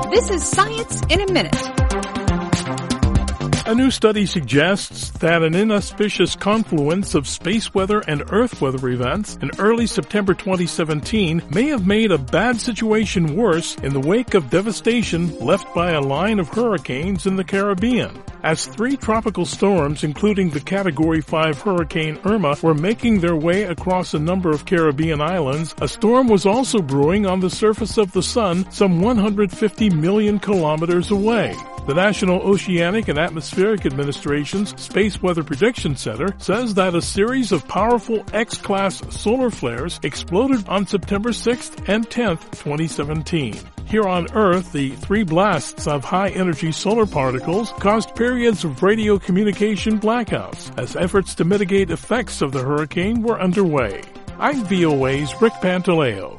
This is Science in a Minute. A new study suggests that an inauspicious confluence of space weather and Earth weather events in early September 2017 may have made a bad situation worse in the wake of devastation left by a line of hurricanes in the Caribbean. As 3 tropical storms, including the Category 5 Hurricane Irma, were making their way across a number of Caribbean islands, a storm was also brewing on the surface of the Sun some 150 million kilometers away. The National Oceanic and Atmospheric Administration's Space Weather Prediction Center says that a series of powerful X-class solar flares exploded on September 6th and 10th, 2017. Here on Earth, the 3 blasts of high-energy solar particles caused periods of radio communication blackouts as efforts to mitigate effects of the hurricane were underway. I'm VOA's Rick Pantaleo.